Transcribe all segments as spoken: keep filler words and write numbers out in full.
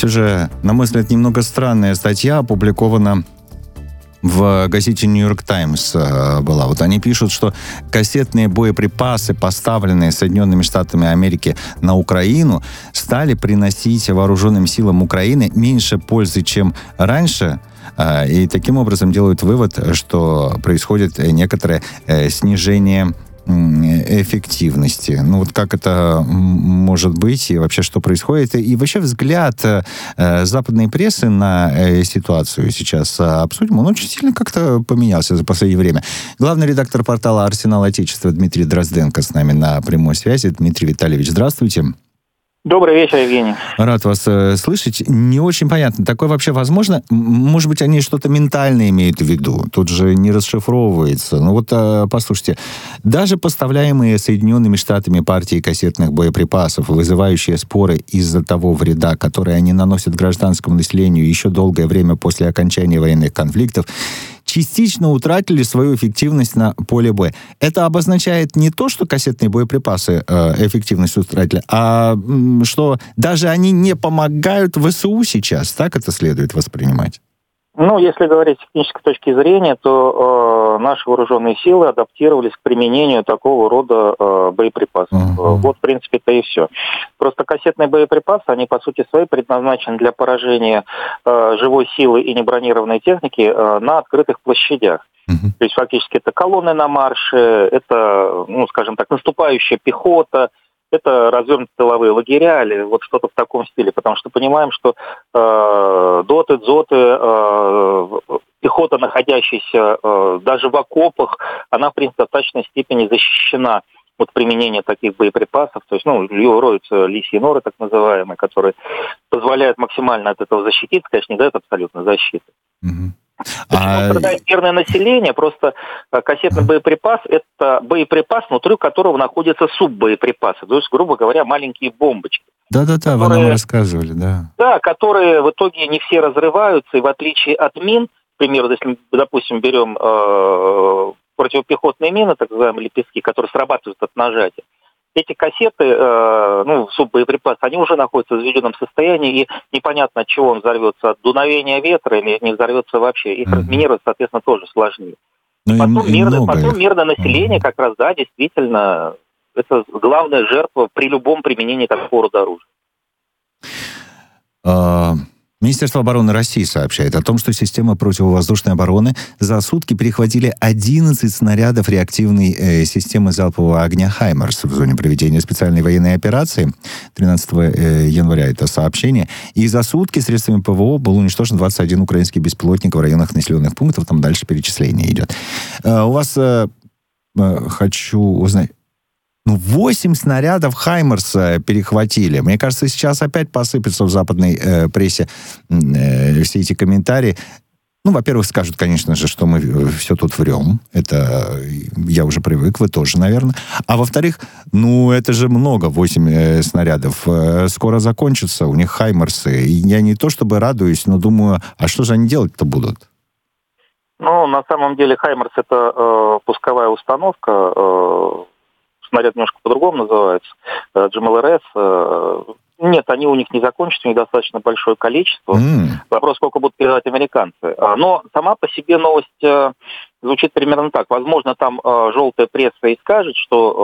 уже, на мой взгляд, немного странная статья, опубликована в газете «Нью-Йорк Таймс» была. Вот они пишут, что кассетные боеприпасы, поставленные Соединенными Штатами Америки на Украину, стали приносить вооруженным силам Украины меньше пользы, чем раньше. И таким образом делают вывод, что происходит некоторое снижение эффективности. Ну вот как это может быть и вообще что происходит? И вообще взгляд э, западной прессы на э, ситуацию сейчас обсудим. Он очень сильно как-то поменялся за последнее время. Главный редактор портала «Арсенал Отечества» Дмитрий Дрозденко с нами на прямой связи. Дмитрий Витальевич, здравствуйте. Добрый вечер, Евгений. Рад вас э, слышать. Не очень понятно, такое вообще возможно? Может быть, они что-то ментальное имеют в виду? Тут же не расшифровывается. Ну вот, э, послушайте, даже поставляемые Соединенными Штатами партии кассетных боеприпасов, вызывающие споры из-за того вреда, который они наносят гражданскому населению еще долгое время после окончания военных конфликтов, частично утратили свою эффективность на поле боя. Это обозначает не то, что кассетные боеприпасы э, эффективность утратили, а м, что даже они не помогают ВСУ сейчас. Так это следует воспринимать? Ну, если говорить с технической точки зрения, то э, наши вооруженные силы адаптировались к применению такого рода э, боеприпасов. Uh-huh. Вот, в принципе, это и все. Просто кассетные боеприпасы, они, по сути своей, предназначены для поражения э, живой силы и небронированной техники э, на открытых площадях. Uh-huh. То есть, фактически, это колонны на марше, это, ну, скажем так, наступающая пехота, это развернутые тыловые лагеря или вот что-то в таком стиле, потому что понимаем, что э, доты, дзоты, э, пехота, находящаяся э, даже в окопах, она, в принципе, в достаточной степени защищена от применения таких боеприпасов. То есть, ну, ее роются лисьи норы, так называемые, которые позволяют максимально от этого защититься, конечно, не дают абсолютно защиты. Mm-hmm. Почему страдает мирное население? Просто кассетный боеприпас – это боеприпас, внутри которого находятся суббоеприпасы. То есть, грубо говоря, маленькие бомбочки. Да-да-да, которые, вы нам рассказывали, да. Да, которые в итоге не все разрываются, и в отличие от мин, к примеру, если мы, допустим, берем э, противопехотные мины, так называемые лепестки, которые срабатывают от нажатия, эти кассеты, э, ну, суббоеприпасы, они уже находятся в заведенном состоянии, и непонятно, от чего он взорвется, от дуновения ветра или не взорвется вообще. Их mm-hmm. разминировать, соответственно, тоже сложнее. Ну, потом, и, мирное, и потом мирное население, mm-hmm. как раз, да, действительно, это главная жертва при любом применении такого рода оружия. Uh... Министерство обороны России сообщает о том, что система противовоздушной обороны за сутки перехватили одиннадцать снарядов реактивной э, системы залпового огня «Хаймарс» в зоне проведения специальной военной операции. тринадцатого января это сообщение. И за сутки средствами ПВО был уничтожен двадцать один украинский беспилотник в районах населенных пунктов. Там дальше перечисление идет. Э, у вас э, э, хочу узнать... Ну, восемь снарядов «Хаймарса» перехватили. Мне кажется, сейчас опять посыпятся в западной э, прессе э, все эти комментарии. Ну, во-первых, скажут, конечно же, что мы все тут врем. Это я уже привык, вы тоже, наверное. А во-вторых, ну, это же много, восемь э, снарядов. Э, скоро закончится, у них «Хаймарсы». И я не то чтобы радуюсь, но думаю, а что же они делать-то будут? Ну, на самом деле, «Хаймарс» — это э, пусковая установка, э, снаряд немножко по-другому называется, джи эм эл эр эс. Нет, они у них не закончатся, у них достаточно большое количество. Mm. Вопрос, сколько будут передавать американцы. Но сама по себе новость звучит примерно так. Возможно, там желтая пресса и скажет,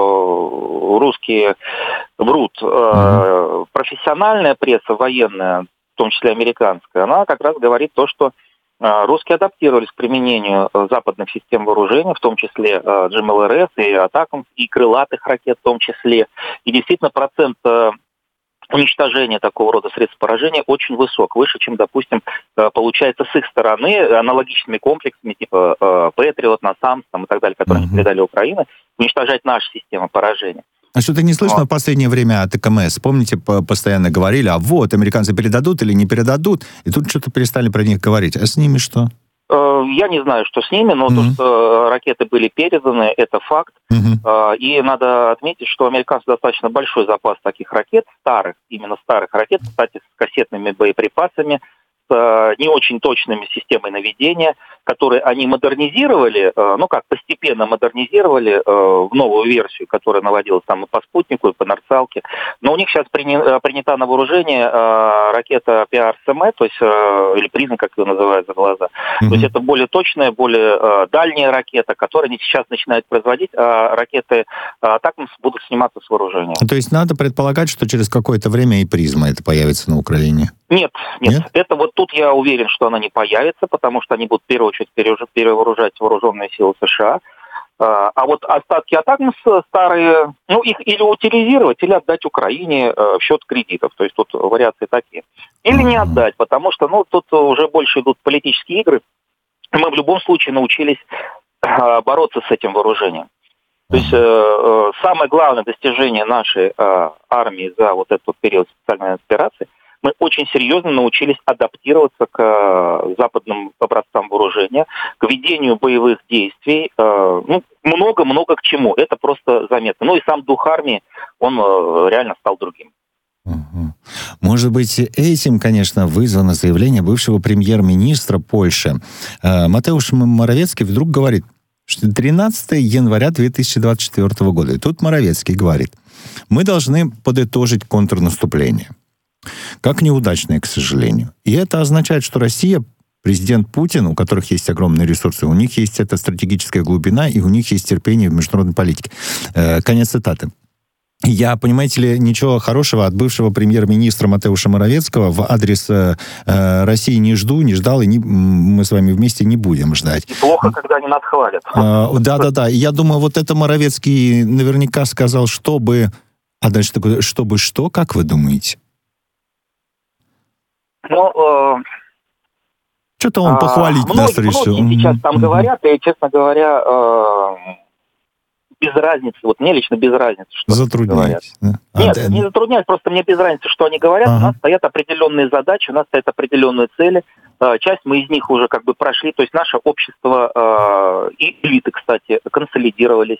что русские врут. Mm. Профессиональная пресса, военная, в том числе американская, она как раз говорит то, что русские адаптировались к применению западных систем вооружения, в том числе джи эм эл эр эс, и атакам, и крылатых ракет в том числе. И действительно процент уничтожения такого рода средств поражения очень высок, выше, чем, допустим, получается с их стороны аналогичными комплексами типа Патриот, Насамс и так далее, которые mm-hmm. они передали Украине, уничтожать наши системы поражения. А что-то не слышно вот. В последнее время от ЭКМС. Помните, постоянно говорили, а вот, американцы передадут или не передадут, и тут что-то перестали про них говорить. А с ними что? Я не знаю, что с ними, но mm-hmm. то, что ракеты были переданы, это факт. Mm-hmm. И надо отметить, что американцы достаточно большой запас таких ракет, старых, именно старых ракет, кстати, с кассетными боеприпасами, с с не очень точными системой наведения, которые они модернизировали, ну как, постепенно модернизировали в новую версию, которая наводилась там и по спутнику, и по Нордсалке. Но у них сейчас принята на вооружение ракета пи ар эс эм, то есть, или призм, как ее называют за глаза. Mm-hmm. То есть это более точная, более дальняя ракета, которую они сейчас начинают производить, а ракеты атакамс будут сниматься с вооружения. То есть надо предполагать, что через какое-то время и призма это появится на Украине? Нет, нет, нет. Это вот тут я уверен, что она не появится, потому что они будут в первую очередь перевооружать вооруженные силы США. А вот остатки атакамс старые, ну, их или утилизировать, или отдать Украине в счет кредитов. То есть тут вариации такие. Или не отдать, потому что, ну, тут уже больше идут политические игры. Мы в любом случае научились бороться с этим вооружением. То есть э, самое главное достижение нашей э, армии за вот этот период специальной операции, мы очень серьезно научились адаптироваться к э, западным образцам вооружения, к ведению боевых действий, э, ну, много-много к чему. Это просто заметно. Ну и сам дух армии, он э, реально стал другим. Может быть, этим, конечно, вызвано заявление бывшего премьер-министра Польши. Э, Матеуш Моровецкий вдруг говорит, что тринадцатого января две тысячи двадцать четвёртого года. И тут Моровецкий говорит, мы должны подытожить контрнаступление. Как неудачное, к сожалению. И это означает, что Россия, президент Путин, у которых есть огромные ресурсы, у них есть эта стратегическая глубина, и у них есть терпение в международной политике. Э, конец цитаты. Я, понимаете ли, ничего хорошего от бывшего премьер-министра Матеуша Моровецкого в адрес э, России не жду, не ждал, и не, мы с вами вместе не будем ждать. Плохо, когда они нас хвалят. Э, да-да-да. Я думаю, вот это Моровецкий наверняка сказал, чтобы... А дальше такое, чтобы что, как вы думаете? Ну... Э... Что-то он похвалить а, нас многие, решил. Многие сейчас там mm-hmm. говорят, и, честно говоря... Э... без разницы, вот мне лично без разницы, что они говорят. Да? Нет, а, не да... затрудняюсь, просто мне без разницы, что они говорят. Ага. У нас стоят определенные задачи, у нас стоят определенные цели. Часть мы из них уже как бы прошли, то есть наше общество и элиты, кстати, консолидировались.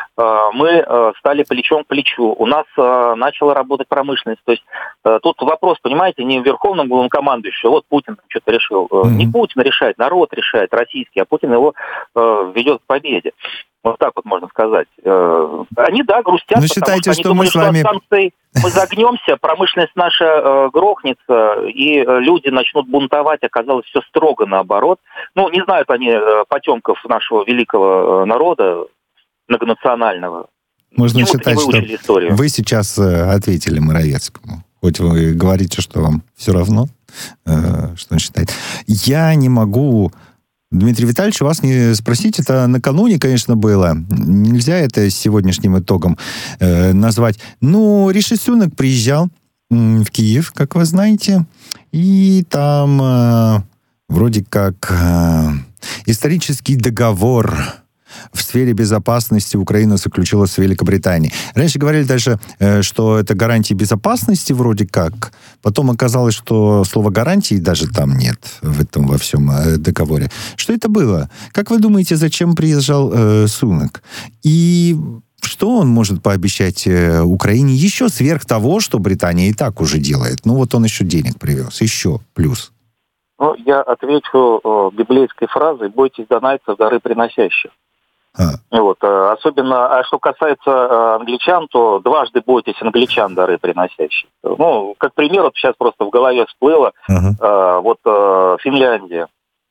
Мы стали плечом к плечу. У нас начала работать промышленность. То есть тут вопрос, понимаете, не в верховном главнокомандующем, вот Путин что-то решил. Mm-hmm. Не Путин решает, народ решает, российский, а Путин его ведет к победе. Вот так вот можно сказать. Они, да, грустят, Вы считаете, потому что, что они думали, мы с вами... что от санкций мы загнемся, промышленность наша э, грохнется, и э, люди начнут бунтовать. Оказалось, все строго наоборот. Ну, не знают они э, потемков нашего великого э, народа, многонационального. Можно Почему считать, что историю? Вы сейчас э, ответили Моровецкому. Хоть вы говорите, что вам все равно, э, что он считает. Я не могу... Дмитрий Витальевич, вас не спросить, это накануне, конечно, было. Нельзя это сегодняшним итогом э, назвать. Но Риши Сунак приезжал м, в Киев, как вы знаете, и там э, вроде как э, исторический договор в сфере безопасности Украина заключила с Великобританией. Раньше говорили даже, что это гарантии безопасности вроде как. Потом оказалось, что слова гарантии даже там нет в этом во всем договоре. Что это было? Как вы думаете, зачем приезжал э, Сунак? И что он может пообещать Украине еще сверх того, что Британия и так уже делает? Ну вот он еще денег привез, еще плюс. Ну, я отвечу э, библейской фразой «Бойтесь донайцев, дары приносящих». А. Вот, особенно, а что касается англичан, то дважды бойтесь англичан, дары приносящих. Ну, как пример, вот сейчас просто в голове всплыло, uh-huh. вот Финляндия,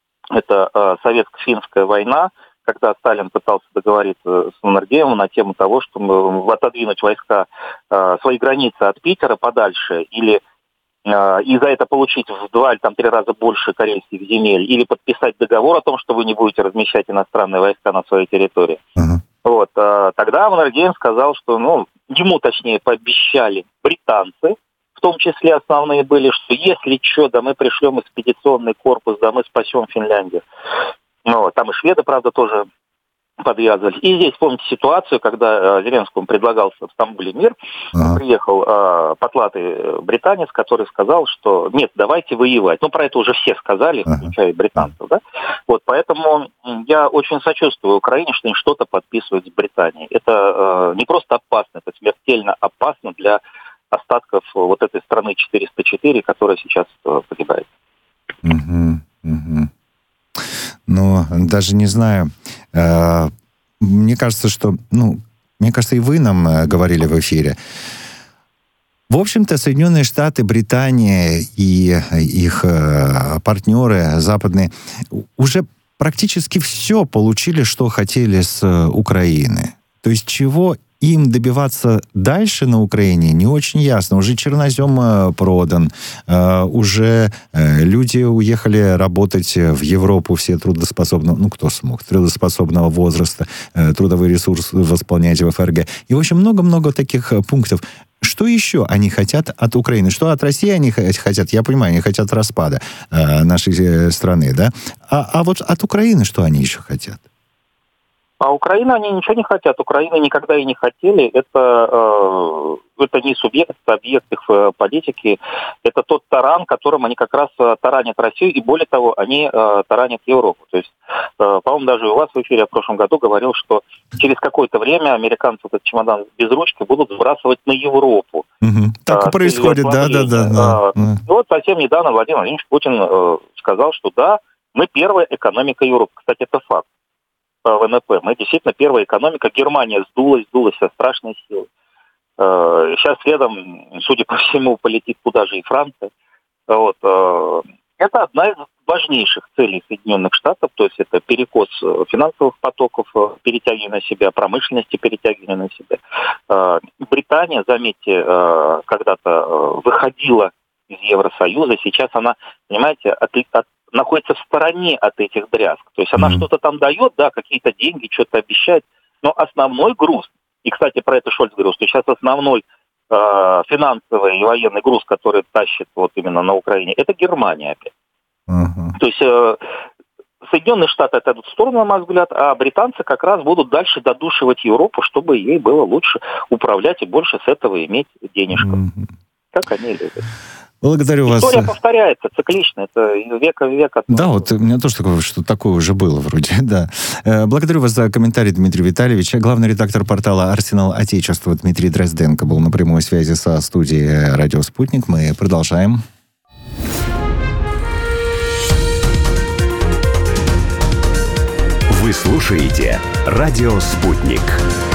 это советско-финская война, когда Сталин пытался договориться с Маннергеймом на тему того, чтобы отодвинуть войска, свои границы от Питера подальше, или и за это получить в два или там три раза больше карельских земель, или подписать договор о том, что вы не будете размещать иностранные войска на своей территории. Uh-huh. Вот, тогда Маннергейм сказал, что, ну, ему, точнее, пообещали британцы, в том числе основные были, что если что, да мы пришлем экспедиционный корпус, да мы спасем Финляндию. Ну, там и шведы, правда, тоже подвязывались. И здесь помните ситуацию, когда э, Зеленскому предлагался в Стамбуле мир, uh-huh. приехал э, потлатый британец, который сказал, что нет, давайте воевать. Ну, про это уже все сказали, uh-huh. включая британцев, да? Вот, поэтому я очень сочувствую Украине, что они что-то подписывают с Британией. Это э, не просто опасно, это смертельно опасно для остатков вот этой страны четыреста четыре, которая сейчас э, погибает. Угу, угу. Ну, даже не знаю. Э, мне кажется, что... Ну, мне кажется, и вы нам э, говорили в эфире. В общем-то, Соединенные Штаты, Британия и их э, партнеры западные уже практически все получили, что хотели с э, Украины. То есть чего им добиваться дальше на Украине, не очень ясно. Уже чернозем э, продан, э, уже э, люди уехали работать в Европу, все трудоспособного, ну, кто смог, трудоспособного возраста, э, трудовой ресурс восполнять в эф эр гэ. И, в общем, много-много таких э, пунктов. Что еще они хотят от Украины? Что от России они хотят? Я понимаю, они хотят распада э, нашей э, страны, да? А, а вот от Украины что они еще хотят? А Украины они ничего не хотят. Украины никогда и не хотели. Это, э, это не субъект, это объект их политики. Это тот таран, которым они как раз таранят Россию. И более того, они э, таранят Европу. То есть, э, по-моему, даже у вас в эфире в прошлом году говорил, что через какое-то время американцы этот чемодан без ручки будут сбрасывать на Европу. Угу. Так а, и происходит, да-да-да. А, да. Вот совсем недавно Владимир Владимирович Путин э, сказал, что да, мы первая экономика Европы. Кстати, это факт. вэ эн пэ. Мы действительно первая экономика. Германия сдулась, сдулась со страшной силой. Сейчас следом, судя по всему, полетит туда же и Франция. Вот. Это одна из важнейших целей Соединенных Штатов, то есть это перекос финансовых потоков, перетягивание на себя, промышленности перетягивание на себя. Британия, заметьте, когда-то выходила из Евросоюза, сейчас она, понимаете, от, от находится в стороне от этих дрязг. То есть она mm-hmm. что-то там дает, да, какие-то деньги, что-то обещает, но основной груз, и, кстати, про это Шольц говорил, что сейчас основной э, финансовый и военный груз, который тащит вот именно на Украине, это Германия опять. Mm-hmm. То есть э, Соединенные Штаты отойдут в сторону, на мой взгляд, а британцы как раз будут дальше додушивать Европу, чтобы ей было лучше управлять и больше с этого иметь денежку. Mm-hmm. Как они любят. Благодарю вас. История повторяется, циклично, это из века в век. Да, вот у меня тоже такое, что такое уже было вроде, да. Благодарю вас за комментарий, Дмитрий Витальевич. Главный редактор портала «Арсенал Отечества» Дмитрий Дрозденко был на прямой связи со студией «Радио Спутник». Мы продолжаем. Вы слушаете «Радио Спутник».